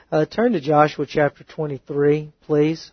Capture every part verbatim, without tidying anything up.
Uh, turn to Joshua chapter twenty-three, please.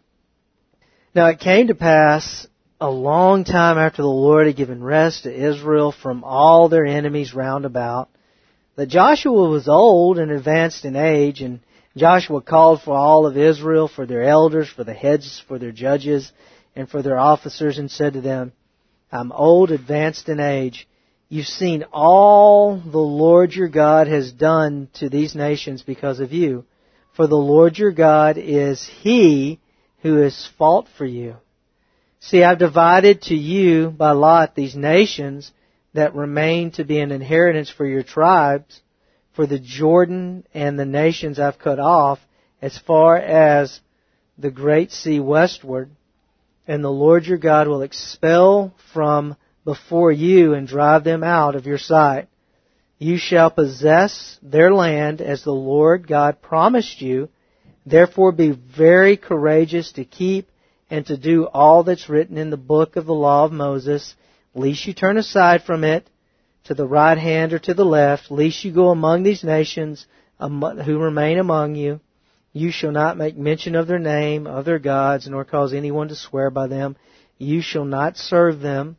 Now it came to pass a long time after the Lord had given rest to Israel from all their enemies round about, that Joshua was old and advanced in age, and Joshua called for all of Israel, for their elders, for the heads, for their judges, and for their officers, and said to them, I'm old, advanced in age. You've seen all the Lord your God has done to these nations because of you. For the Lord your God is He who has fought for you. See, I've divided to you by lot these nations that remain to be an inheritance for your tribes, for the Jordan and the nations I've cut off, as far as the great sea westward. And the Lord your God will expel from before you and drive them out of your sight. You shall possess their land as the Lord God promised you. Therefore be very courageous to keep and to do all that's written in the book of the law of Moses, lest you turn aside from it to the right hand or to the left, lest you go among these nations who remain among you. You shall not make mention of their name, of their gods, nor cause anyone to swear by them. You shall not serve them,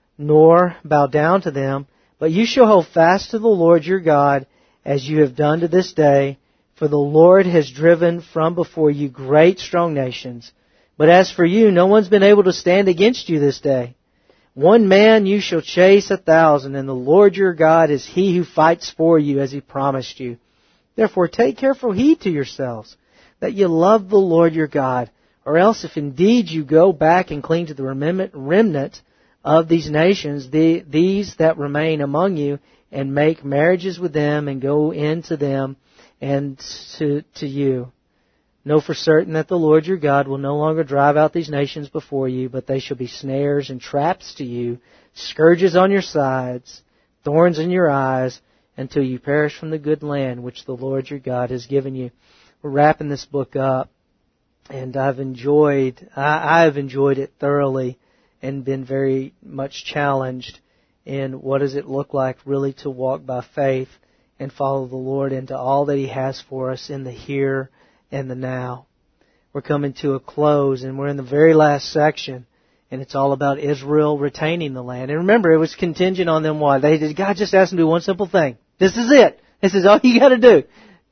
nor bow down to them, but you shall hold fast to the Lord your God, as you have done to this day. For the Lord has driven from before you great strong nations. But as for you, no one's been able to stand against you this day. One man you shall chase a thousand, and the Lord your God is He who fights for you, as He promised you. Therefore take careful heed to yourselves, that you love the Lord your God, or else if indeed you go back and cling to the remnant of these nations, the, these that remain among you, and make marriages with them, and go into them and to, to you. Know for certain that the Lord your God will no longer drive out these nations before you, but they shall be snares and traps to you, scourges on your sides, thorns in your eyes, until you perish from the good land which the Lord your God has given you. We're wrapping this book up, and I've enjoyed, I, I've enjoyed it thoroughly and been very much challenged in what does it look like really to walk by faith and follow the Lord into all that He has for us in the here and the now. We're coming to a close, and we're in the very last section, and it's all about Israel retaining the land. And remember, it was contingent on them what? They did, God just asked them to do one simple thing. This is it. This is all you got to do.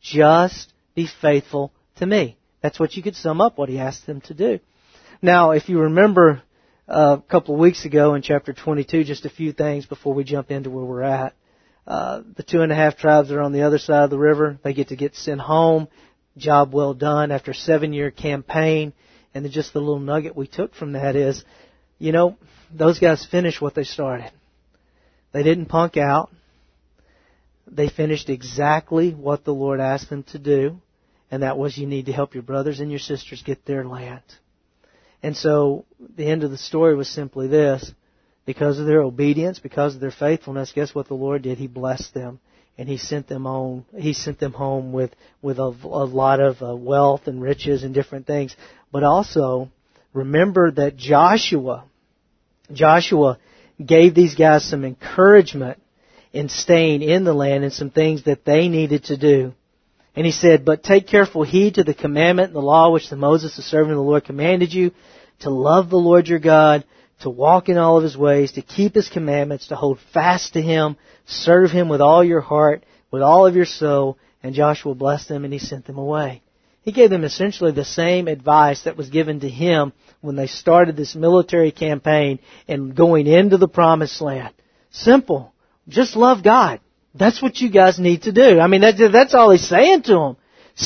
Just be faithful to me. That's what you could sum up what He asked them to do. Now, if you remember uh, a couple of weeks ago in chapter twenty-two, just a few things before we jump into where we're at. Uh, the two and a half tribes that are on the other side of the river, they get to get sent home. Job well done after a seven-year campaign. And then just the little nugget we took from that is, you know, those guys finished what they started. They didn't punk out. They finished exactly what the Lord asked them to do. And that was, you need to help your brothers and your sisters get their land. And so the end of the story was simply this. Because of their obedience, because of their faithfulness, guess what the Lord did? He blessed them. And He sent them on. He sent them home with with a, a lot of uh, wealth and riches and different things. But also, remember that Joshua, Joshua gave these guys some encouragement in staying in the land and some things that they needed to do. And he said, "But take careful heed to the commandment and the law which the Moses, the servant of the Lord, commanded you, to love the Lord your God, to walk in all of His ways, to keep His commandments, to hold fast to Him, serve Him with all your heart, with all of your soul." And Joshua blessed them and he sent them away. He gave them essentially the same advice that was given to him when they started this military campaign and going into the promised land. Simple. Just love God. That's what you guys need to do. I mean, that, that's all he's saying to them.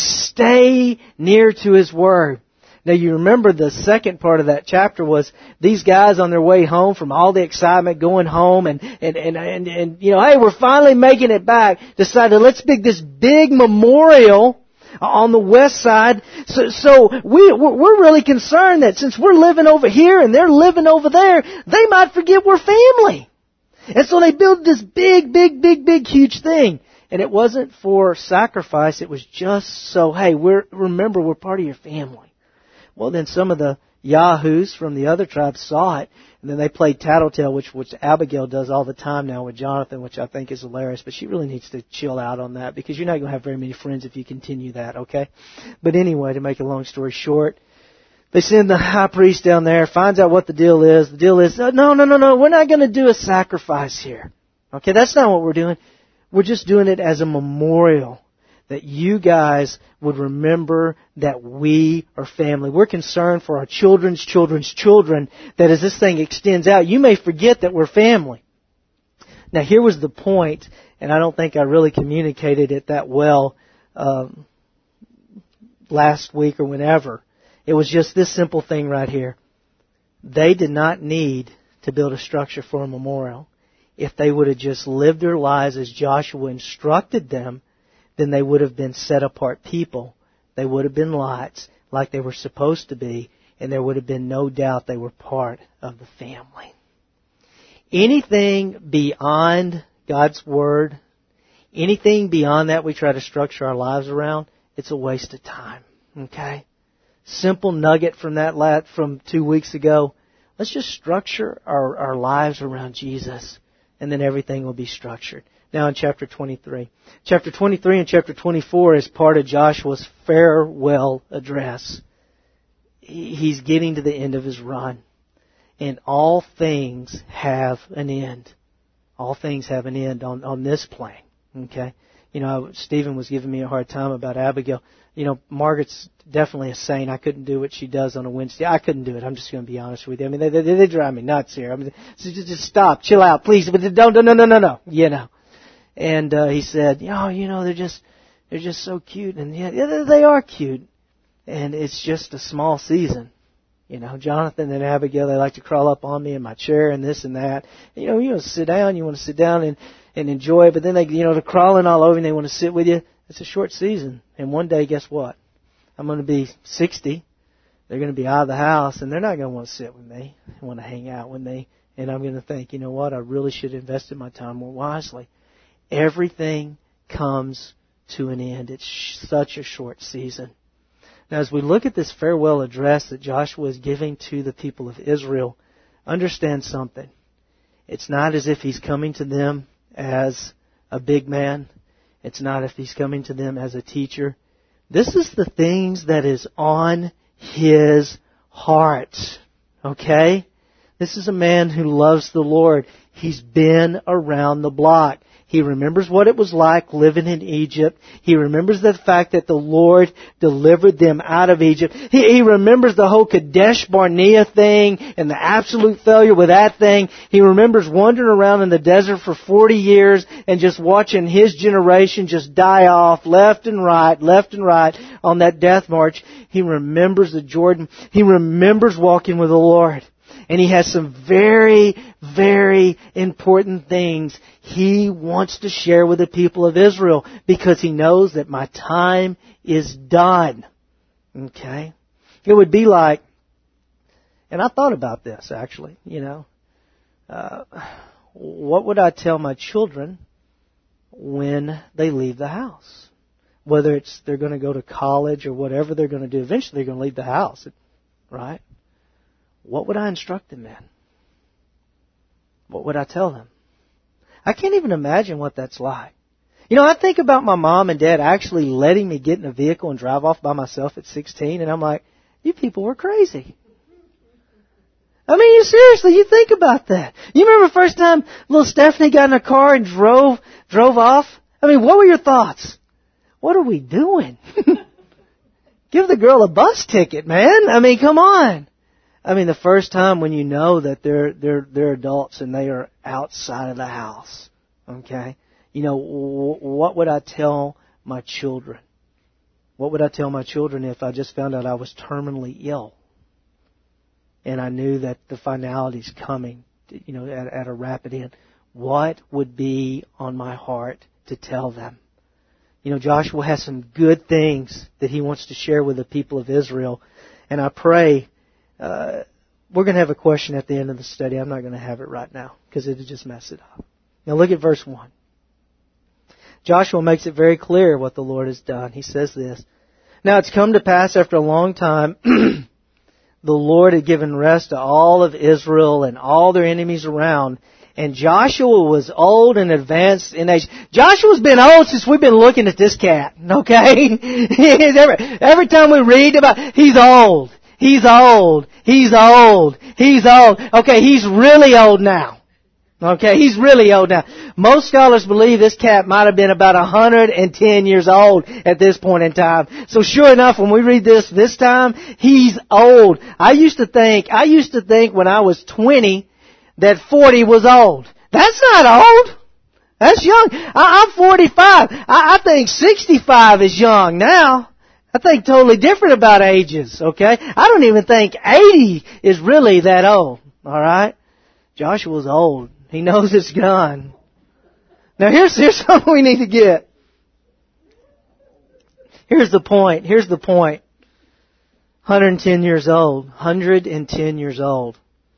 Stay near to His Word. Now, you remember the second part of that chapter was these guys on their way home from all the excitement going home and, and, and, and, and you know, hey, we're finally making it back. Decided, let's make this big memorial on the west side. So, so we, we're really concerned that since we're living over here and they're living over there, they might forget we're family. And so they built this big, big, big, big, huge thing. And it wasn't for sacrifice. It was just so, hey, we're, remember, we're part of your family. Well, then some of the yahoos from the other tribes saw it, and then they played tattletale, which which Abigail does all the time now with Jonathan, which I think is hilarious. But she really needs to chill out on that, because you're not going to have very many friends if you continue that, okay? But anyway, to make a long story short, they send the high priest down there, finds out what the deal is. The deal is, no, no, no, no, we're not going to do a sacrifice here. Okay, that's not what we're doing. We're just doing it as a memorial, that you guys would remember that we are family. We're concerned for our children's children's children, that as this thing extends out, you may forget that we're family. Now, here was the point, and I don't think I really communicated it that well um, last week or whenever. It was just this simple thing right here. They did not need to build a structure for a memorial. If they would have just lived their lives as Joshua instructed them, then they would have been set-apart people. They would have been lights like they were supposed to be, and there would have been no doubt they were part of the family. Anything beyond God's Word, anything beyond that we try to structure our lives around, it's a waste of time. Okay? Simple nugget from that lat from two weeks ago. Let's just structure our, our lives around Jesus, and then everything will be structured. Now in chapter twenty-three. Chapter twenty-three and chapter twenty-four is part of Joshua's farewell address. He's getting to the end of his run. And all things have an end. All things have an end on, on this plane. Okay? You know, Stephen was giving me a hard time about Abigail. You know, Margaret's definitely a saint. I couldn't do what she does on a Wednesday. I couldn't do it. I'm just going to be honest with you. I mean, they, they, they drive me nuts here. I mean, just, just stop, chill out, please. But don't, no, no, no, no, no. You know. And uh, he said, oh, you know, they're just, they're just so cute, and yeah, they are cute. And it's just a small season. You know, Jonathan and Abigail, they like to crawl up on me in my chair and this and that. You know, you want to sit down, you want to sit down and, and enjoy it, but then they, you know, they're crawling all over and they want to sit with you. It's a short season. And one day, guess what? I'm going to be sixty. They're going to be out of the house, and they're not going to want to sit with me, want to hang out with me. And I'm going to think, you know what? I really should have invested my time more wisely. Everything comes to an end. It's such a short season. Now, as we look at this farewell address that Joshua is giving to the people of Israel, understand something. It's not as if he's coming to them as a big man. It's not if he's coming to them as a teacher. This is the things that is on his heart. Okay? This is a man who loves the Lord. He's been around the block. He remembers what it was like living in Egypt. He remembers the fact that the Lord delivered them out of Egypt. He, he remembers the whole Kadesh Barnea thing and the absolute failure with that thing. He remembers wandering around in the desert for forty years and just watching his generation just die off left and right, left and right on that death march. He remembers the Jordan. He remembers walking with the Lord. And he has some very, very important things he wants to share with the people of Israel, because he knows that my time is done. Okay? It would be like, and I thought about this actually, you know, uh, what would I tell my children when they leave the house? Whether it's they're going to go to college or whatever they're going to do, eventually they're going to leave the house, right? What would I instruct them in? What would I tell them? I can't even imagine what that's like. You know, I think about my mom and dad actually letting me get in a vehicle and drive off by myself at sixteen, and I'm like, you people were crazy. I mean, you seriously, you think about that. You remember the first time little Stephanie got in a car and drove, drove off? I mean, what were your thoughts? What are we doing? Give the girl a bus ticket, man. I mean, come on. I mean, the first time when you know that they're they're they're adults and they are outside of the house, okay? You know, w- what would I tell my children? What would I tell my children if I just found out I was terminally ill, and I knew that the finality's coming, you know, at, at a rapid end? What would be on my heart to tell them? You know, Joshua has some good things that he wants to share with the people of Israel, and I pray. Uh, we're going to have a question at the end of the study. I'm not going to have it right now because it would just mess it up. Now look at verse one. Joshua makes it very clear what the Lord has done. He says this, now it's come to pass after a long time the Lord had given rest to all of Israel and all their enemies around. And Joshua was old and advanced in age. Joshua's been old since we've been looking at this cat, okay? every, every time we read about, he's old. He's old. He's old. He's old. Okay, he's really old now. Okay, he's really old now. Most scholars believe this cat might have been about one hundred ten years old at this point in time. So sure enough, when we read this this time, he's old. I used to think, I used to think when I was twenty that forty was old. That's not old. That's young. I, I'm forty-five. I, I think sixty-five is young now. I think totally different about ages, okay? I don't even think eighty is really that old, alright? Joshua's old. He knows it's gone. Now here's, here's something we need to get. Here's the point. Here's the point. one hundred ten years old. one hundred ten years old.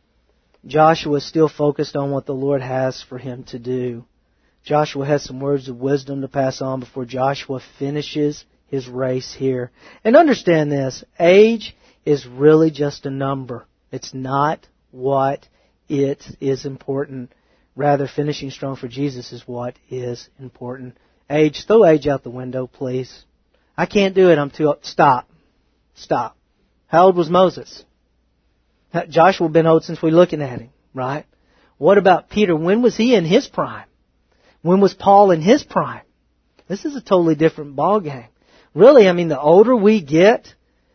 Joshua is still focused on what the Lord has for him to do. Joshua has some words of wisdom to pass on before Joshua finishes his race here. And understand this. Age is really just a number. It's not what it is important. Rather, finishing strong for Jesus is what is important. Age, throw age out the window, please. I can't do it. I'm too old. Stop. Stop. How old was Moses? Joshua been old since we're looking at him, right? What about Peter? When was he in his prime? When was Paul in his prime? This is a totally different ballgame. Really, I mean, the older we get,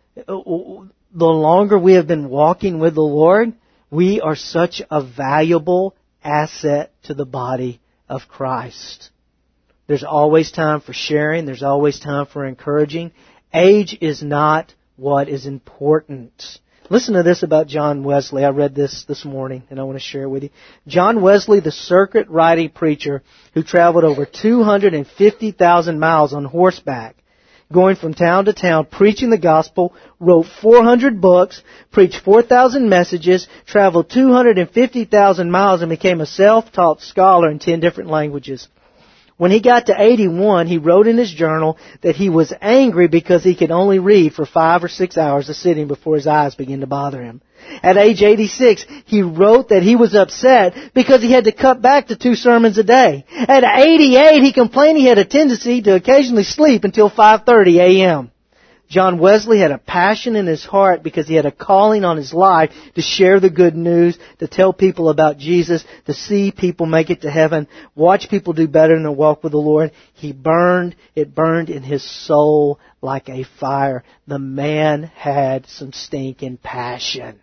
the longer we have been walking with the Lord, we are such a valuable asset to the body of Christ. There's always time for sharing. There's always time for encouraging. Age is not what is important. Listen to this about John Wesley. I read this this morning, and I want to share it with you. John Wesley, the circuit-riding preacher who traveled over two hundred fifty thousand miles on horseback, going from town to town, preaching the gospel, wrote four hundred books, preached four thousand messages, traveled two hundred fifty thousand miles, and became a self-taught scholar in ten different languages. When he got to eighty-one, he wrote in his journal that he was angry because he could only read for five or six hours a sitting before his eyes began to bother him. At age eighty-six, he wrote that he was upset because he had to cut back to two sermons a day. At eighty-eight, he complained he had a tendency to occasionally sleep until five thirty a.m. John Wesley had a passion in his heart because he had a calling on his life to share the good news, to tell people about Jesus, to see people make it to heaven, watch people do better in their walk with the Lord. He burned, it burned in his soul like a fire. The man had some stinking passion.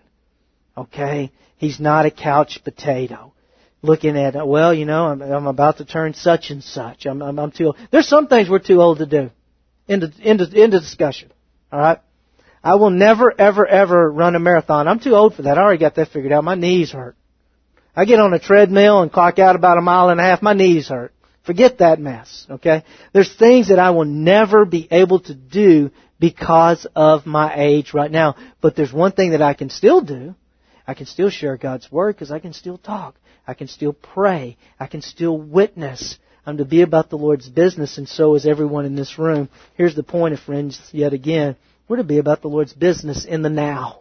Okay? He's not a couch potato. Looking at, well, you know, I'm, I'm about to turn such and such. I'm, I'm, I'm too old. There's some things we're too old to do. Into, into, into discussion. Alright? I will never, ever, ever run a marathon. I'm too old for that. I already got that figured out. My knees hurt. I get on a treadmill and clock out about a mile and a half. My knees hurt. Forget that mess. Okay? There's things that I will never be able to do because of my age right now. But there's one thing that I can still do. I can still share God's Word because I can still talk. I can still pray. I can still witness. I'm to be about the Lord's business, and so is everyone in this room. Here's the point, friends, yet again. We're to be about the Lord's business in the now.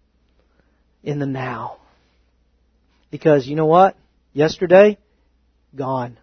In the now. Because, you know what? Yesterday, gone.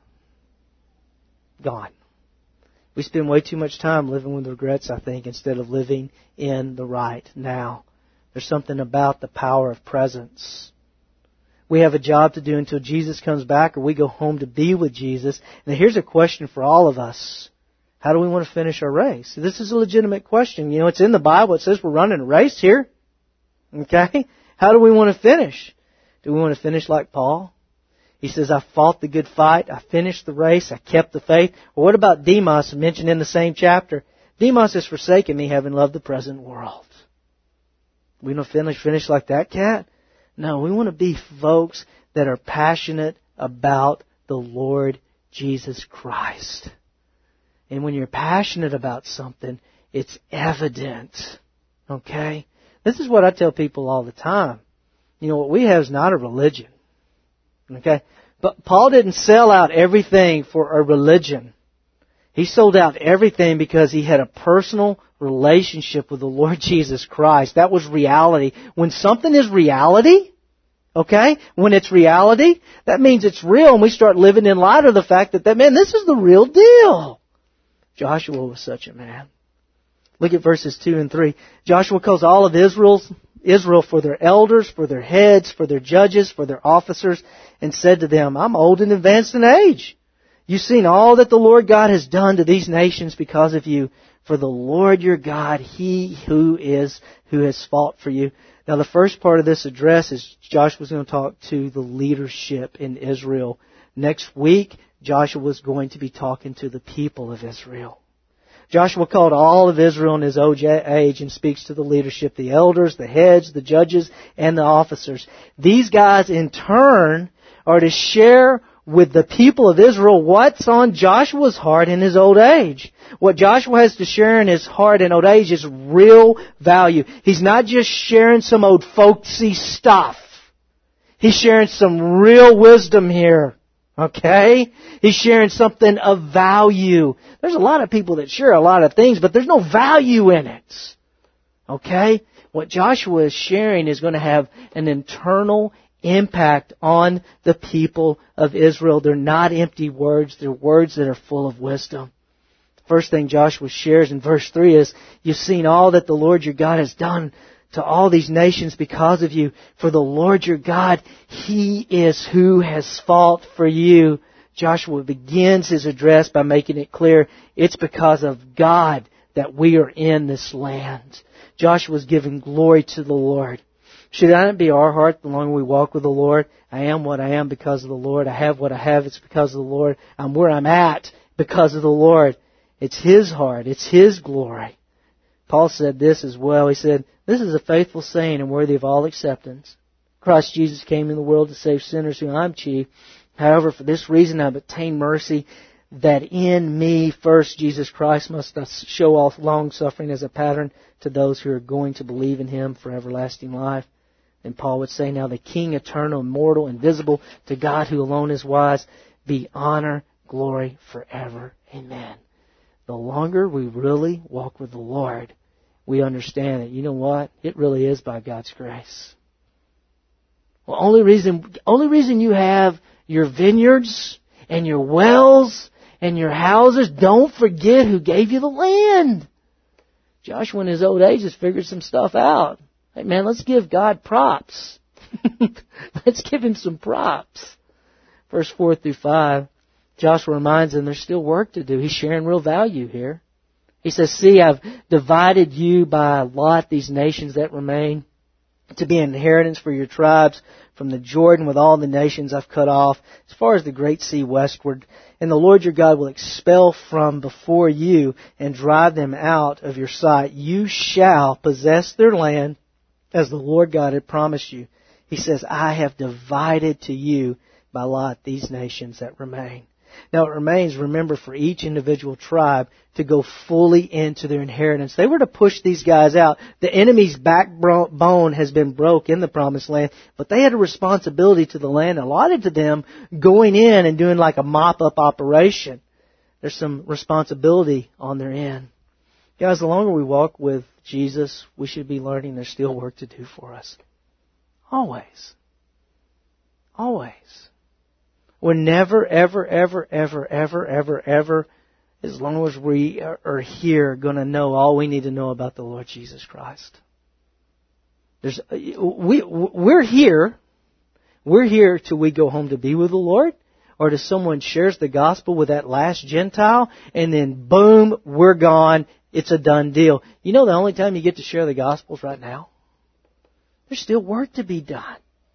Gone. We spend way too much time living with regrets, I think, instead of living in the right now. There's something about the power of presence. We have a job to do until Jesus comes back or we go home to be with Jesus. Now here's a question for all of us. How do we want to finish our race? This is a legitimate question. You know, it's in the Bible. It says we're running a race here. Okay? How do we want to finish? Do we want to finish like Paul? He says, I fought the good fight. I finished the race. I kept the faith. Or what about Demas, mentioned in the same chapter? Demas has forsaken me, having loved the present world. We don't finish, finish like that cat? No, we want to be folks that are passionate about the Lord Jesus Christ. And when you're passionate about something, it's evident. Okay? This is what I tell people all the time. You know, what we have is not a religion. Okay? But Paul didn't sell out everything for a religion. He sold out everything because he had a personal relationship with the Lord Jesus Christ. That was reality. When something is reality, okay, when it's reality, that means it's real, and we start living in light of the fact that, that man, this is the real deal. Joshua was such a man. Look at verses two and three. Joshua calls all of Israel's, Israel for their elders, for their heads, for their judges, for their officers, and said to them, I'm old and advanced in age. You've seen all that the Lord God has done to these nations because of you. For the Lord your God, He who is, who has fought for you. Now the first part of this address is Joshua's going to talk to the leadership in Israel. Next week, Joshua was going to be talking to the people of Israel. Joshua called all of Israel in his old age and speaks to the leadership, the elders, the heads, the judges, and the officers. These guys in turn are to share with the people of Israel what's on Joshua's heart in his old age. What Joshua has to share in his heart in old age is real value. He's not just sharing some old folksy stuff. He's sharing some real wisdom here. Okay? He's sharing something of value. There's a lot of people that share a lot of things, but there's no value in it. Okay? What Joshua is sharing is going to have an internal impact on the people of Israel. They're not empty words. They're words that are full of wisdom. The first thing Joshua shares in verse three is, you've seen all that the Lord your God has done to all these nations because of you. For the Lord your God, He is who has fought for you. Joshua begins his address by making it clear it's because of God that we are in this land. Joshua is giving glory to the Lord. Should that not be our heart the longer we walk with the Lord? I am what I am because of the Lord. I have what I have, it's because of the Lord. I'm where I'm at because of the Lord. It's His heart. It's His glory. Paul said this as well. He said, this is a faithful saying and worthy of all acceptance. Christ Jesus came in the world to save sinners, whom I'm chief. However, for this reason I've obtained mercy, that in me first Jesus Christ must show off long suffering as a pattern to those who are going to believe in Him for everlasting life. And Paul would say, now the King, eternal, immortal, invisible, to God who alone is wise, be honor, glory forever. Amen. The longer we really walk with the Lord, we understand that, you know what? It really is by God's grace. Well, only reason, only reason you have your vineyards and your wells and your houses, don't forget who gave you the land. Joshua in his old age has figured some stuff out. Hey man, let's give God props. Let's give Him some props. Verse four through five, Joshua reminds them there's still work to do. He's sharing real value here. He says, see, I've divided you by lot, these nations that remain, to be an inheritance for your tribes from the Jordan with all the nations I've cut off, as far as the great sea westward. And the Lord your God will expel from before you and drive them out of your sight. You shall possess their land as the Lord God had promised you. He says, I have divided to you by lot these nations that remain. Now it remains, remember, for each individual tribe to go fully into their inheritance. They were to push these guys out. The enemy's backbone has been broke in the promised land, but they had a responsibility to the land allotted to them, going in and doing like a mop-up operation. There's some responsibility on their end. Guys, the longer we walk with Jesus, we should be learning there's still work to do for us. Always. Always. We're never, ever, ever, ever, ever, ever, ever, as long as we are here, going to know all we need to know about the Lord Jesus Christ. There's, we, we're here. We're here till we go home to be with the Lord, or till someone shares the gospel with that last Gentile, and then boom, we're gone. It's a done deal. You know the only time you get to share the gospel is right now. There's still work to be done.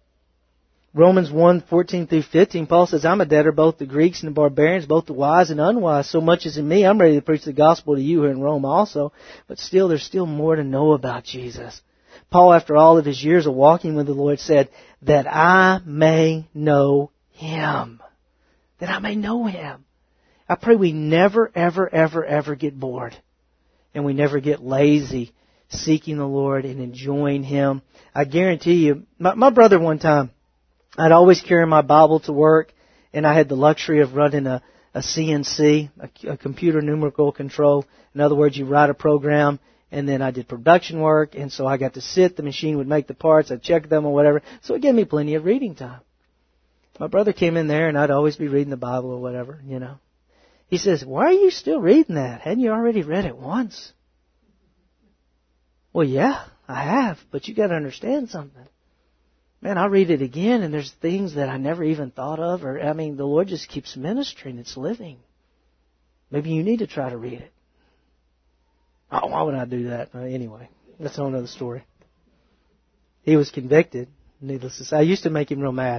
Romans one, fourteen through fifteen, Paul says, I'm a debtor both to Greeks and the barbarians, both to wise and unwise. So much as in me, I'm ready to preach the gospel to you here in Rome also. But still, there's still more to know about Jesus. Paul, after all of his years of walking with the Lord, said, that I may know Him. That I may know Him. I pray we never, ever, ever, ever get bored. And we never get lazy seeking the Lord and enjoying Him. I guarantee you, my, my brother one time, I'd always carry my Bible to work, and I had the luxury of running a, a C N C, a, a computer numerical control. In other words, you write a program, and then I did production work, and so I got to sit. The machine would make the parts. I'd check them or whatever. So it gave me plenty of reading time. My brother came in there, and I'd always be reading the Bible or whatever, you know. He says, why are you still reading that? Hadn't you already read it once? Well, yeah, I have, but you got to understand something. Man, I read it again, and there's things that I never even thought of. Or I mean, the Lord just keeps ministering. It's living. Maybe you need to try to read it. Oh, why would I do that? Uh, anyway, that's a whole other story. He was convicted, needless to say. I used to make him real mad.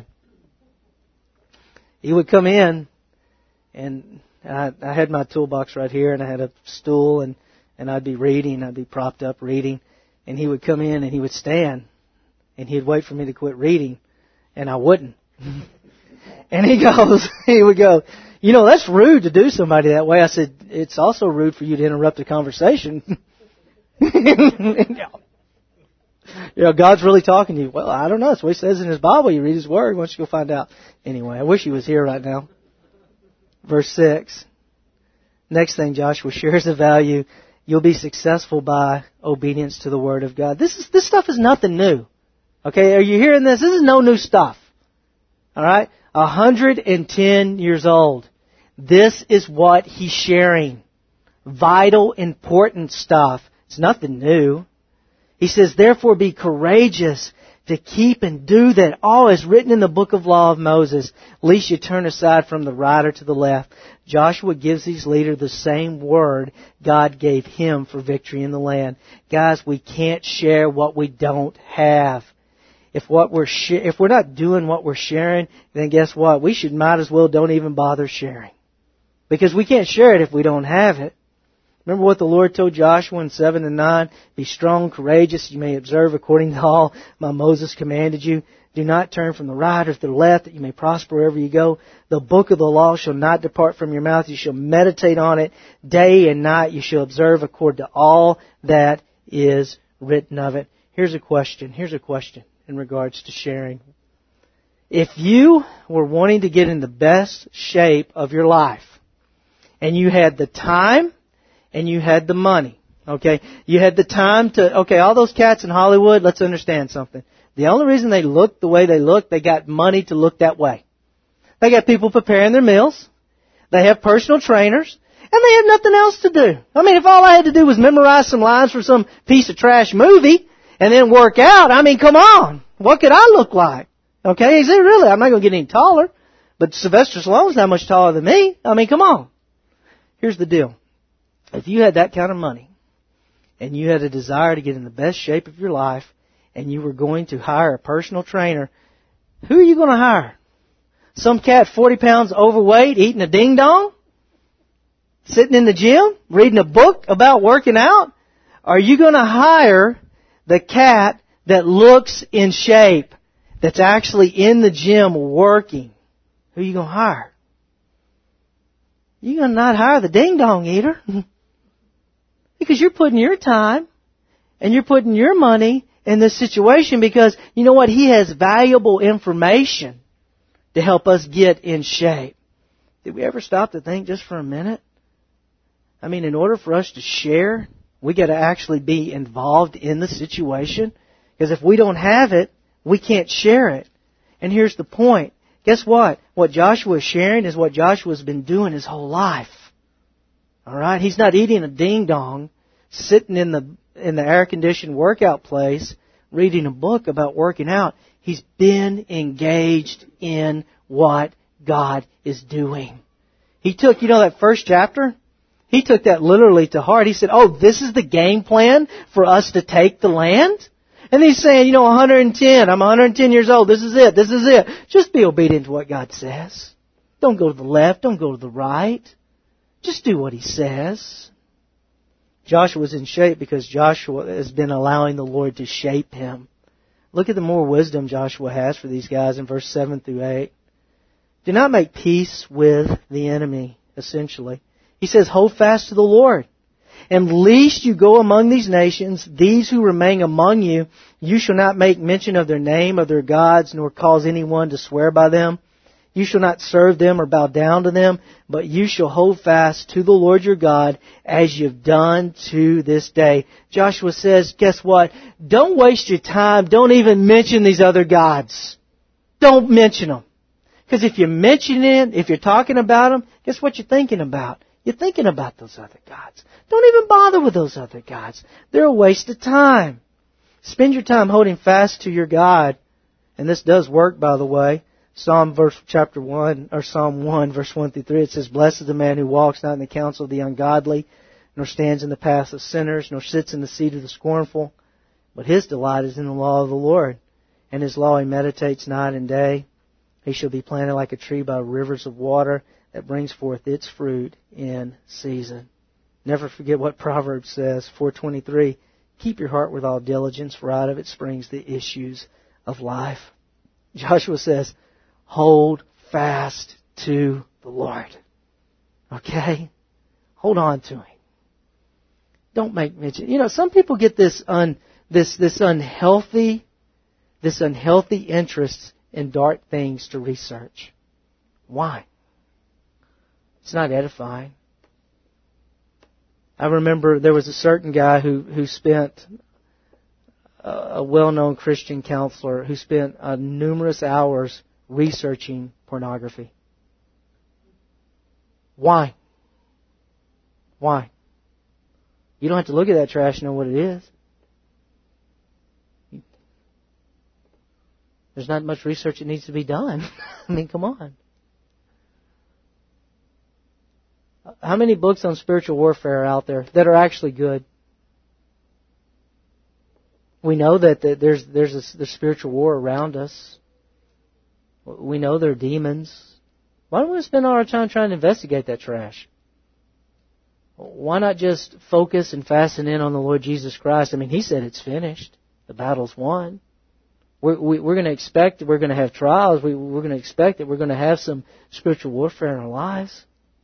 He would come in, and I, I had my toolbox right here, and I had a stool, and, and I'd be reading. I'd be propped up reading. And he would come in, and he would stand. And he'd wait for me to quit reading, and I wouldn't. And he goes, he would go, you know, that's rude to do somebody that way. I said, it's also rude for you to interrupt a conversation. You know, God's really talking to you. Well, I don't know. That's what He says in His Bible. You read His Word. Why don't you go find out? Anyway, I wish He was here right now. Verse six. Next thing Joshua shares the value. You'll be successful by obedience to the Word of God. This is this stuff is nothing new. Okay, are you hearing this? This is no new stuff. All right? one hundred ten years old. This is what he's sharing. Vital, important stuff. It's nothing new. He says, therefore be courageous to keep and do that all is written in the book of law of Moses, lest you turn aside from the right or to the left. Joshua gives these leaders the same word God gave him for victory in the land. Guys, we can't share what we don't have. If what we're sh- if we're not doing what we're sharing, then guess what? We should might as well don't even bother sharing. Because we can't share it if we don't have it. Remember what the Lord told Joshua in seven and nine? Be strong, courageous, you may observe according to all my Moses commanded you. Do not turn from the right or to the left, that you may prosper wherever you go. The book of the law shall not depart from your mouth. You shall meditate on it day and night. You shall observe according to all that is written of it. Here's a question. Here's a question in regards to sharing. If you were wanting to get in the best shape of your life, and you had the time, and you had the money, okay? You had the time to, okay, all those cats in Hollywood, let's understand something. The only reason they look the way they look, they got money to look that way. They got people preparing their meals. They have personal trainers. And they have nothing else to do. I mean, if all I had to do was memorize some lines for some piece of trash movie, and then work out, I mean, come on. What could I look like? Okay, is it really? I'm not going to get any taller. But Sylvester Stallone's not much taller than me. I mean, come on. Here's the deal. If you had that kind of money, and you had a desire to get in the best shape of your life, and you were going to hire a personal trainer, who are you going to hire? Some cat forty pounds overweight, eating a ding-dong? Sitting in the gym, reading a book about working out? Are you going to hire the cat that looks in shape, that's actually in the gym working? Who are you going to hire? You're going to not hire the ding-dong eater. Because you're putting your time and you're putting your money in this situation because, you know what, he has valuable information to help us get in shape. Did we ever stop to think just for a minute? I mean, in order for us to share, we got to actually be involved in the situation. Because if we don't have it, we can't share it. And here's the point. Guess what? What Joshua is sharing is what Joshua's been doing his whole life. All right? He's not eating a ding-dong, sitting in the in the air-conditioned workout place, reading a book about working out. He's been engaged in what God is doing. He took, you know, that first chapter? He took that literally to heart. He said, oh, this is the game plan for us to take the land? And he's saying, you know, one hundred ten, I'm one hundred ten years old, this is it, this is it. Just be obedient to what God says. Don't go to the left, don't go to the right. Just do what He says. Joshua's in shape because Joshua has been allowing the Lord to shape him. Look at the more wisdom Joshua has for these guys in verse seven through eight. Do not make peace with the enemy, essentially. He says, hold fast to the Lord. And lest you go among these nations, these who remain among you, you shall not make mention of their name, of their gods, nor cause anyone to swear by them. You shall not serve them or bow down to them, but you shall hold fast to the Lord your God as you've done to this day. Joshua says, guess what? Don't waste your time. Don't even mention these other gods. Don't mention them. Because if you mention it, if you're talking about them, guess what you're thinking about? You're thinking about those other gods. Don't even bother with those other gods. They're a waste of time. Spend your time holding fast to your God. And this does work, by the way. Psalm verse chapter one, or Psalm one, verse one through three, it says, Blessed is the man who walks not in the counsel of the ungodly, nor stands in the path of sinners, nor sits in the seat of the scornful. But his delight is in the law of the Lord. And his law he meditates night and day. He shall be planted like a tree by rivers of water that brings forth its fruit in season. Never forget what Proverbs says, four twenty-three. Keep your heart with all diligence, for out of it springs the issues of life. Joshua says, hold fast to the Lord. Okay? Hold on to Him. Don't make mention. You know, some people get this un, this this unhealthy, this unhealthy interest in dark things to research. Why? It's not edifying. I remember there was a certain guy who, who spent, a well-known Christian counselor, who spent uh, numerous hours researching pornography. Why? Why? You don't have to look at that trash to know what it is. There's not much research that needs to be done. I mean, come on. How many books on spiritual warfare are out there that are actually good? We know that there's there's a there's spiritual war around us. We know there are demons. Why don't we spend all our time trying to investigate that trash? Why not just focus and fasten in on the Lord Jesus Christ? I mean, He said it's finished. The battle's won. We're, we, we're going to expect that we're going to have trials. We, we're going to expect that we're going to have some spiritual warfare in our lives.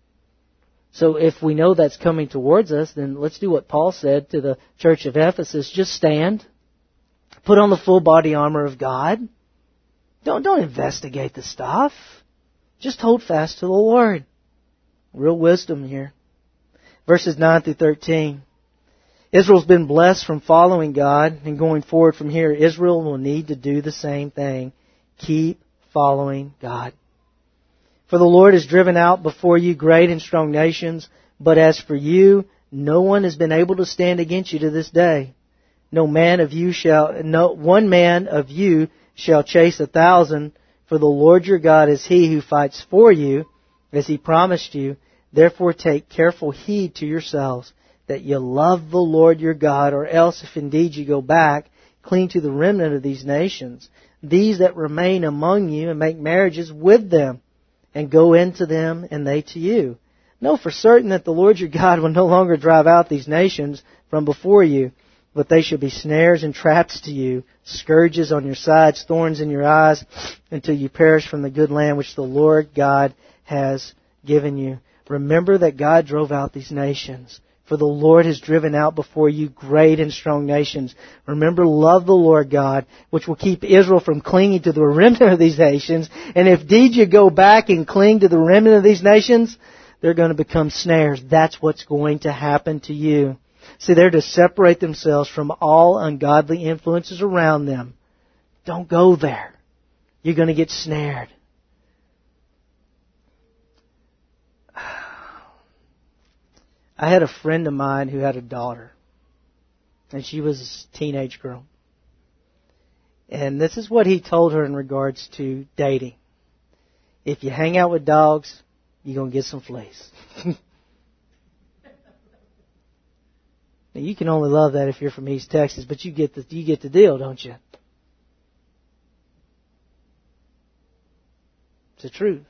So if we know that's coming towards us, then let's do what Paul said to the church of Ephesus. Just stand. Put on the full body armor of God. Don't, don't investigate the stuff. Just hold fast to the Lord. Real wisdom here. Verses nine through thirteen. Israel's been blessed from following God, and going forward from here, Israel will need to do the same thing. Keep following God. For the Lord has driven out before you great and strong nations, but as for you, no one has been able to stand against you to this day. No man of you shall, no one man of you shall chase a thousand, for the Lord your God is He who fights for you, as He promised you. Therefore take careful heed to yourselves, that you love the Lord your God, or else if indeed you go back, cling to the remnant of these nations, these that remain among you, and make marriages with them, and go into them, and they to you. Know for certain that the Lord your God will no longer drive out these nations from before you, but they shall be snares and traps to you, scourges on your sides, thorns in your eyes, until you perish from the good land which the Lord God has given you. Remember that God drove out these nations. For the Lord has driven out before you great and strong nations. Remember, love the Lord God, which will keep Israel from clinging to the remnant of these nations. And if indeed you go back and cling to the remnant of these nations, they're going to become snares. That's what's going to happen to you. See, they're to separate themselves from all ungodly influences around them. Don't go there. You're going to get snared. I had a friend of mine who had a daughter, and she was a teenage girl. And this is what he told her in regards to dating. If you hang out with dogs, you're going to get some fleas. Now, you can only love that if you're from East Texas, but you get the, you get the deal, don't you? It's the truth.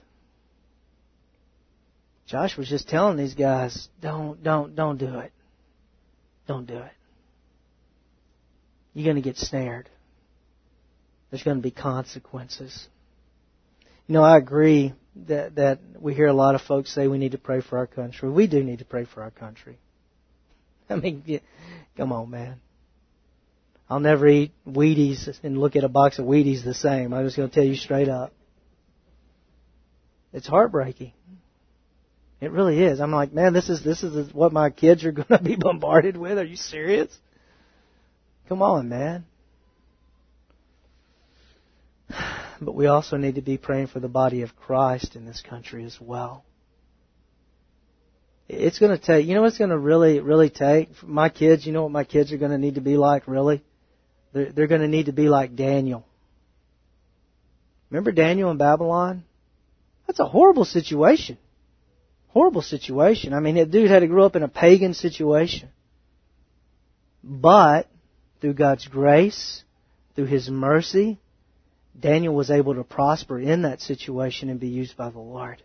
Josh was just telling these guys, don't, don't, don't do it. Don't do it. You're going to get snared. There's going to be consequences. You know, I agree that, that we hear a lot of folks say we need to pray for our country. We do need to pray for our country. I mean, yeah, come on, man. I'll never eat Wheaties and look at a box of Wheaties the same. I'm just going to tell you straight up. It's heartbreaking. It really is. I'm like, man, this is this is what my kids are going to be bombarded with. Are you serious? Come on, man. But we also need to be praying for the body of Christ in this country as well. It's going to take, you know what it's going to really, really take? For my kids, you know what my kids are going to need to be like, really? They're, they're going to need to be like Daniel. Remember Daniel in Babylon? That's a horrible situation. Horrible situation. I mean, that dude had to grow up in a pagan situation. But, through God's grace, through His mercy, Daniel was able to prosper in that situation and be used by the Lord.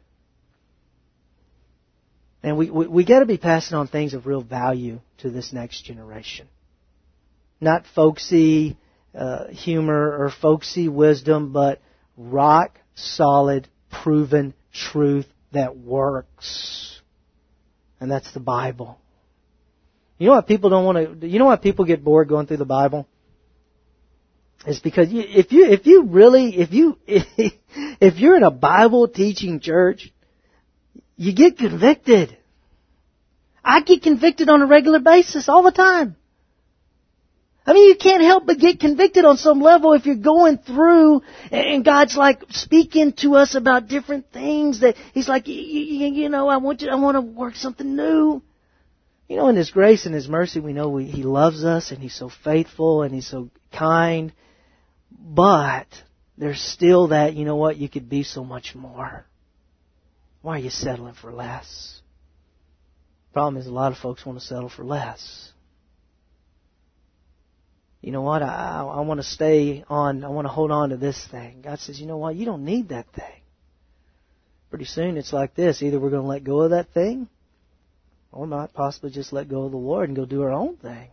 And we, we, we got to be passing on things of real value to this next generation. Not folksy uh, humor or folksy wisdom, but rock solid, proven truth that works. And that's the Bible. You know what people don't want to, you know why people get bored going through the Bible? It's because you, if you, if you really, if you, if you're in a Bible teaching church, you get convicted. I get convicted on a regular basis all the time. I mean, you can't help but get convicted on some level if you're going through and God's like speaking to us about different things that He's like, you, you know, I want you, I want to work something new. You know, in His grace and His mercy, we know we, He loves us and He's so faithful and He's so kind. But there's still that, you know what, you could be so much more. Why are you settling for less? Problem is, a lot of folks want to settle for less. You know what? I, I want to stay on, I want to hold on to this thing. God says, you know what? You don't need that thing. Pretty soon it's like this. Either we're going to let go of that thing, or we might possibly just let go of the Lord and go do our own thing.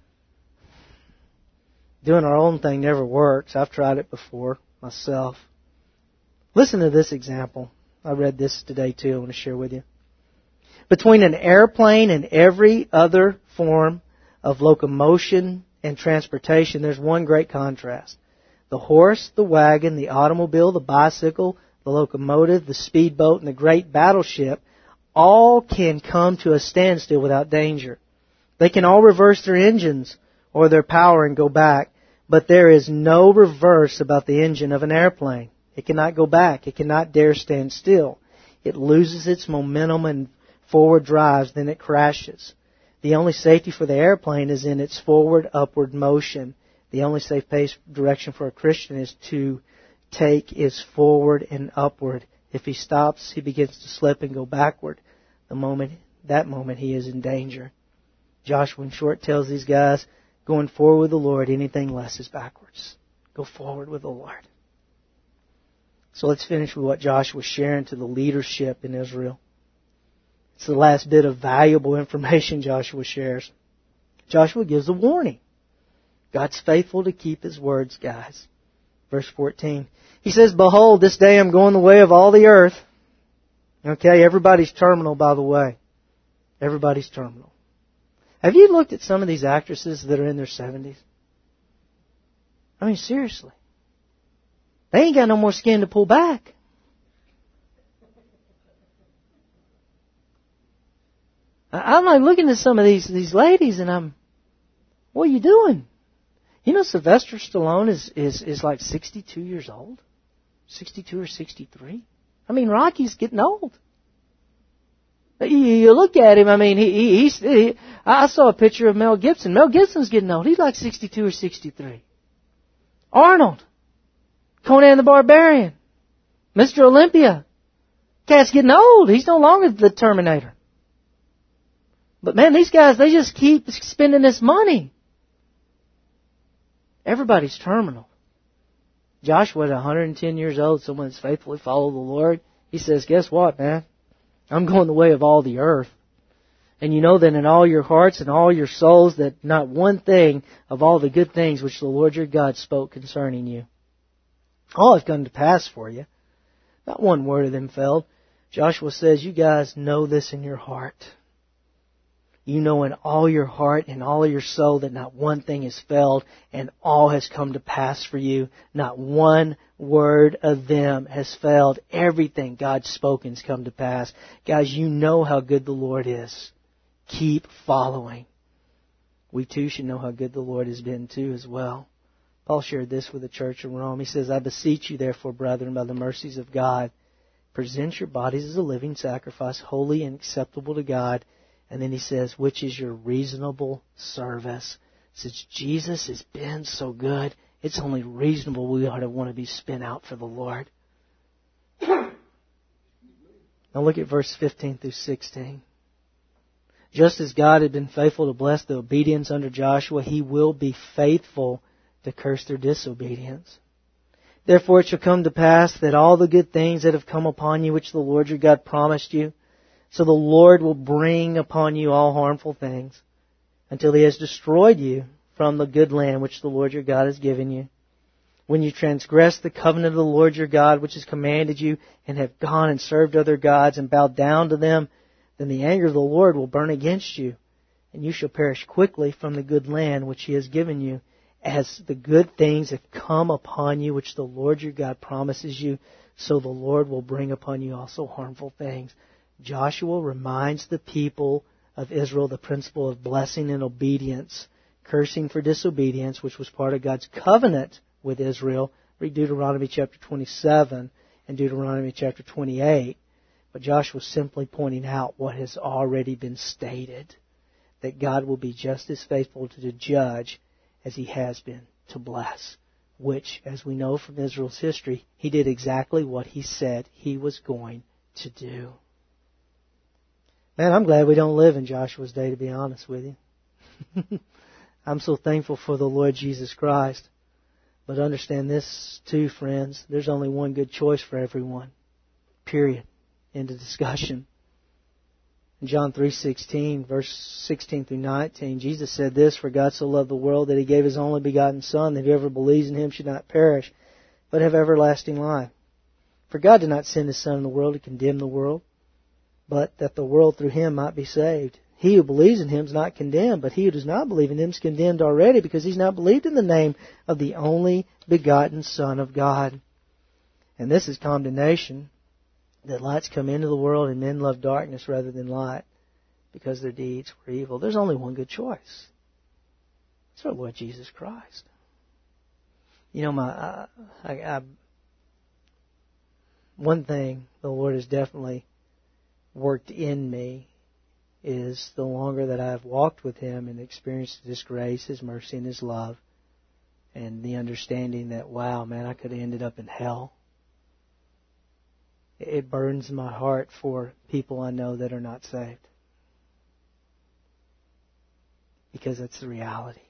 Doing our own thing never works. I've tried it before myself. Listen to this example. I read this today too. I want to share with you. Between an airplane and every other form of locomotion and transportation, there's one great contrast. The horse, the wagon, the automobile, the bicycle, the locomotive, the speedboat, and the great battleship all can come to a standstill without danger. They can all reverse their engines or their power and go back, but there is no reverse about the engine of an airplane. It cannot go back. It cannot dare stand still. It loses its momentum and forward drives, then it crashes. The only safety for the airplane is in its forward upward motion. The only safe pace direction for a Christian is to take is forward and upward. If he stops, he begins to slip and go backward. The moment, that moment he is in danger. Joshua in short tells these guys, going forward with the Lord, anything less is backwards. Go forward with the Lord. So let's finish with what Joshua was sharing to the leadership in Israel. It's the last bit of valuable information Joshua shares. Joshua gives a warning. God's faithful to keep His words, guys. Verse fourteen. He says, behold, this day I'm going the way of all the earth. Okay, everybody's terminal, by the way. Everybody's terminal. Have you looked at some of these actresses that are in their seventies? I mean, seriously. They ain't got no more skin to pull back. I'm like looking at some of these, these ladies and I'm, what are you doing? You know, Sylvester Stallone is, is, is like sixty-two years old. sixty-two or sixty-three. I mean, Rocky's getting old. You, you look at him, I mean, he, he, he's, he, I saw a picture of Mel Gibson. Mel Gibson's getting old. He's like sixty-two or sixty-three. Arnold. Conan the Barbarian. Mister Olympia. Cat's getting old. He's no longer the Terminator. But man, these guys, they just keep spending this money. Everybody's terminal. Joshua at one hundred ten years old, someone that's faithfully followed the Lord, he says, guess what, man? I'm going the way of all the earth. And you know that in all your hearts and all your souls that not one thing of all the good things which the Lord your God spoke concerning you, all have come to pass for you. Not one word of them failed. Joshua says, you guys know this in your heart. You know in all your heart and all of your soul that not one thing has failed and all has come to pass for you. Not one word of them has failed. Everything God's spoken has come to pass. Guys, you know how good the Lord is. Keep following. We too should know how good the Lord has been too as well. Paul shared this with the church in Rome. He says, I beseech you therefore, brethren, by the mercies of God, present your bodies as a living sacrifice, holy and acceptable to God. And then he says, which is your reasonable service. Since Jesus has been so good, it's only reasonable we ought to want to be spent out for the Lord. Now look at verse fifteen through sixteen. Just as God had been faithful to bless the obedience under Joshua, He will be faithful to curse their disobedience. Therefore it shall come to pass that all the good things that have come upon you, which the Lord your God promised you, so the Lord will bring upon you all harmful things, until He has destroyed you from the good land which the Lord your God has given you. When you transgress the covenant of the Lord your God, which has commanded you, and have gone and served other gods and bowed down to them, then the anger of the Lord will burn against you, and you shall perish quickly from the good land which He has given you, as the good things have come upon you, which the Lord your God promises you, so the Lord will bring upon you also harmful things. Joshua reminds the people of Israel the principle of blessing and obedience, cursing for disobedience, which was part of God's covenant with Israel. Read Deuteronomy chapter twenty-seven and Deuteronomy chapter twenty-eight. But Joshua is simply pointing out what has already been stated, that God will be just as faithful to judge as He has been to bless, which, as we know from Israel's history, He did exactly what He said He was going to do. Man, I'm glad we don't live in Joshua's day, to be honest with you. I'm so thankful for the Lord Jesus Christ. But understand this too, friends. There's only one good choice for everyone. Period. End of discussion. In John three sixteen, verse sixteen through nineteen, Jesus said this, For God so loved the world that He gave His only begotten Son, that whoever believes in Him should not perish, but have everlasting life. For God did not send His Son in the world to condemn the world, but that the world through Him might be saved. He who believes in Him is not condemned, but he who does not believe in Him is condemned already, because he's not believed in the name of the only begotten Son of God. And this is condemnation, that lights come into the world and men love darkness rather than light, because their deeds were evil. There's only one good choice. It's our Lord Jesus Christ. You know, my uh, I, I, one thing the Lord has definitely worked in me is the longer that I've walked with Him and experienced His grace, His mercy, and His love, and the understanding that, wow, man, I could have ended up in hell. It burdens my heart for people I know that are not saved. Because it's the reality.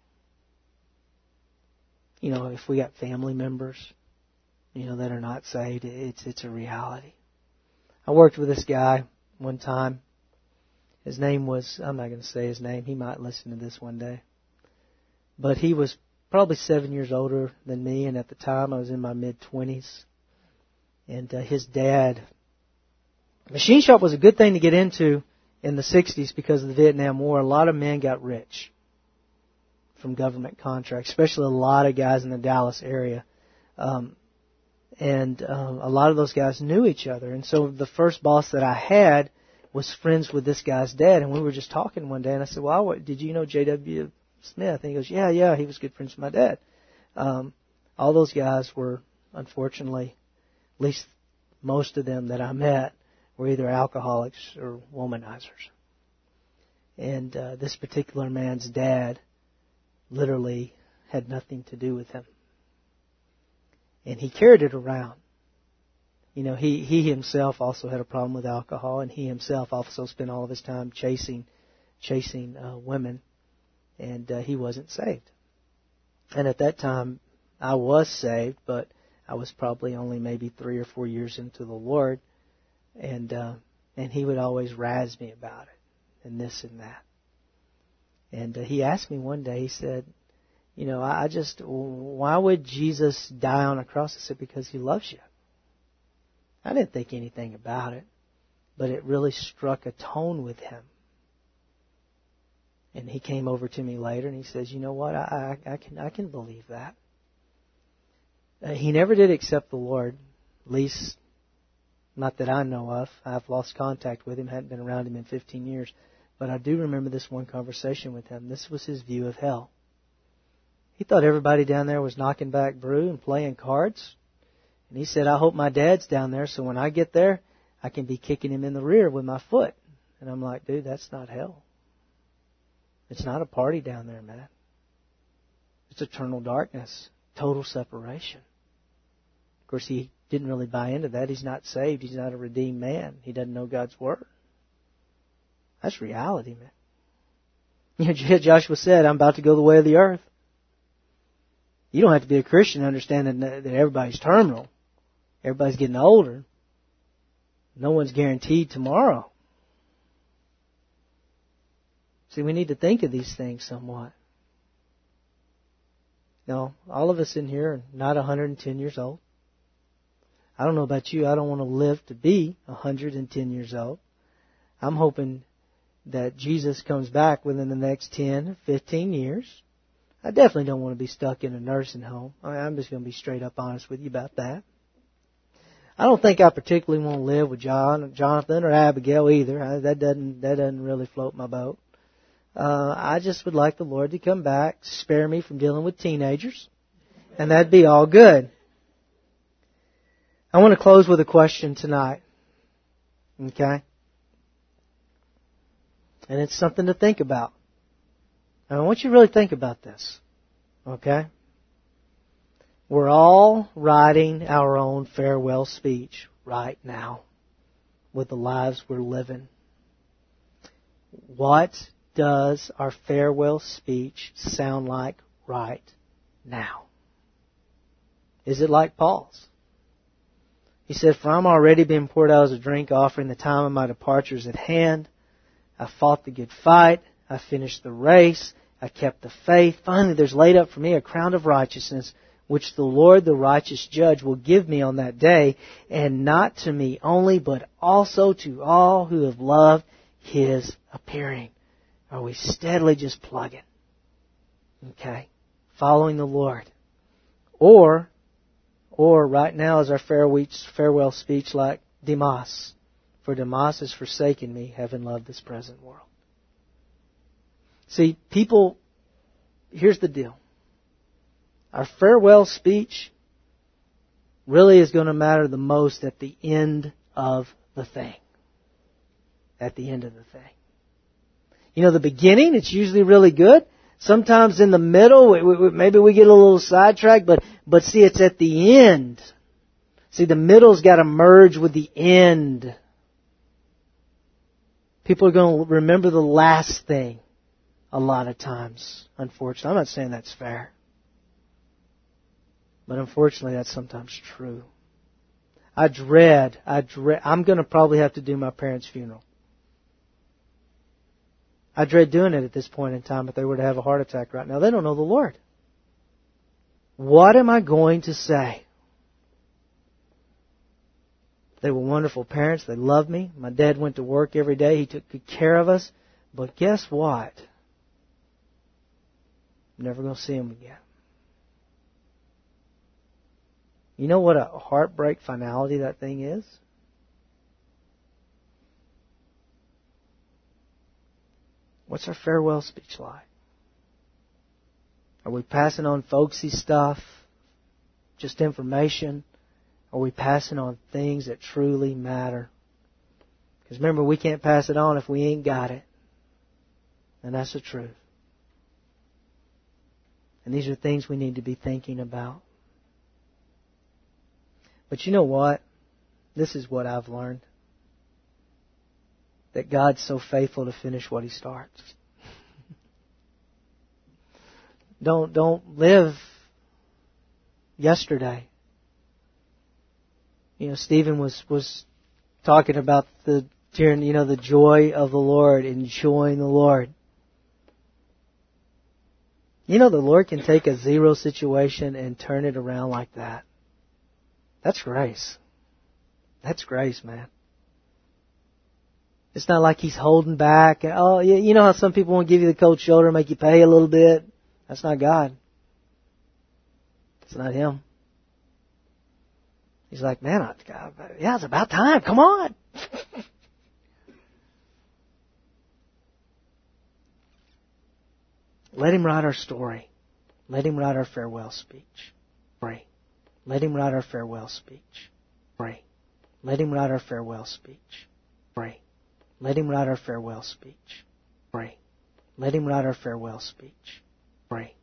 You know, if we got family members, you know, that are not saved, it's it's a reality. I worked with this guy one time. His name was, I'm not going to say his name. He might listen to this one day. But he was probably seven years older than me, and at the time I was in my mid-twenties. And uh, his dad, machine shop was a good thing to get into in the sixties because of the Vietnam War. A lot of men got rich from government contracts, especially a lot of guys in the Dallas area. Um, and um, a lot of those guys knew each other. And so the first boss that I had was friends with this guy's dad. And we were just talking one day, and I said, well, what, did you know J W Smith? And he goes, yeah, yeah, he was good friends with my dad. Um, all those guys were, unfortunately, at least most of them that I met, were either alcoholics or womanizers. And uh, this particular man's dad literally had nothing to do with him. And he carried it around. You know, he, he himself also had a problem with alcohol, and he himself also spent all of his time chasing chasing uh, women, and uh, he wasn't saved. And at that time, I was saved, but I was probably only maybe three or four years into the Lord, and uh, and he would always razz me about it, and this and that. And uh, he asked me one day, he said, you know, I just, why would Jesus die on a cross? I said, because He loves you. I didn't think anything about it, but it really struck a tone with him. And he came over to me later and he says, you know what, I, I, I can I can believe that. Uh, he never did accept the Lord, at least not that I know of. I've lost contact with him, hadn't been around him in fifteen years. But I do remember this one conversation with him. This was his view of hell. He thought everybody down there was knocking back brew and playing cards. And he said, I hope my dad's down there so when I get there, I can be kicking him in the rear with my foot. And I'm like, dude, that's not hell. It's not a party down there, man. It's eternal darkness, total separation. Of course, he didn't really buy into that. He's not saved. He's not a redeemed man. He doesn't know God's Word. That's reality, man. You know, Joshua said, I'm about to go the way of the earth. You don't have to be a Christian to understand that everybody's terminal. Everybody's getting older. No one's guaranteed tomorrow. See, we need to think of these things somewhat. Now, all of us in here are not one hundred ten years old. I don't know about you. I don't want to live to be one hundred ten years old. I'm hoping that Jesus comes back within the next ten, fifteen years. I definitely don't want to be stuck in a nursing home. I mean, I'm just going to be straight up honest with you about that. I don't think I particularly want to live with John, Jonathan or Abigail either. I, that doesn't that doesn't really float my boat. Uh, I just would like the Lord to come back, spare me from dealing with teenagers, and that'd be all good. I want to close with a question tonight. Okay? And it's something to think about. And I want you to really think about this. Okay? We're all writing our own farewell speech right now with the lives we're living. What does our farewell speech sound like right now? Is it like Paul's? He said, for I'm already being poured out as a drink offering. The time of my departure is at hand. I fought the good fight. I finished the race. I kept the faith. Finally, there's laid up for me a crown of righteousness, which the Lord, the righteous judge, will give me on that day, and not to me only, but also to all who have loved His appearing. Are we steadily just plugging? Okay. Following the Lord. Or, or right now is our farewell speech like Demas. For Demas has forsaken me, having loved this present world. See, people, here's the deal. Our farewell speech really is going to matter the most at the end of the thing. At the end of the thing. You know, the beginning, it's usually really good. Sometimes in the middle, we, we, maybe we get a little sidetracked, but, but see, it's at the end. See, the middle's got to merge with the end. People are going to remember the last thing a lot of times, unfortunately. I'm not saying that's fair. But unfortunately, that's sometimes true. I dread, I dread, I'm going to probably have to do my parents' funeral. I dread doing it at this point in time if they were to have a heart attack right now. They don't know the Lord. What am I going to say? They were wonderful parents. They loved me. My dad went to work every day. He took good care of us. But guess what? I'm never going to see them again. You know what a heartbreak finality that thing is? What's our farewell speech like? Are we passing on folksy stuff? Just information? Are we passing on things that truly matter? Because remember, we can't pass it on if we ain't got it. And that's the truth. And these are things we need to be thinking about. But you know what? This is what I've learned. That God's so faithful to finish what He starts. Don't don't live yesterday. You know, Stephen was was talking about the you know the joy of the Lord, enjoying the Lord. You know, the Lord can take a zero situation and turn it around like that. That's grace. That's grace, man. It's not like He's holding back. Oh, you know how some people won't give you the cold shoulder, make you pay a little bit? That's not God. It's not Him. He's like, man, I, yeah, it's about time. Come on. Let Him write our story. Let Him write our farewell speech. Pray. Let Him write our farewell speech. Pray. Let Him write our farewell speech. Pray. Let Him write our farewell speech. Pray. Let Him write our farewell speech. Pray.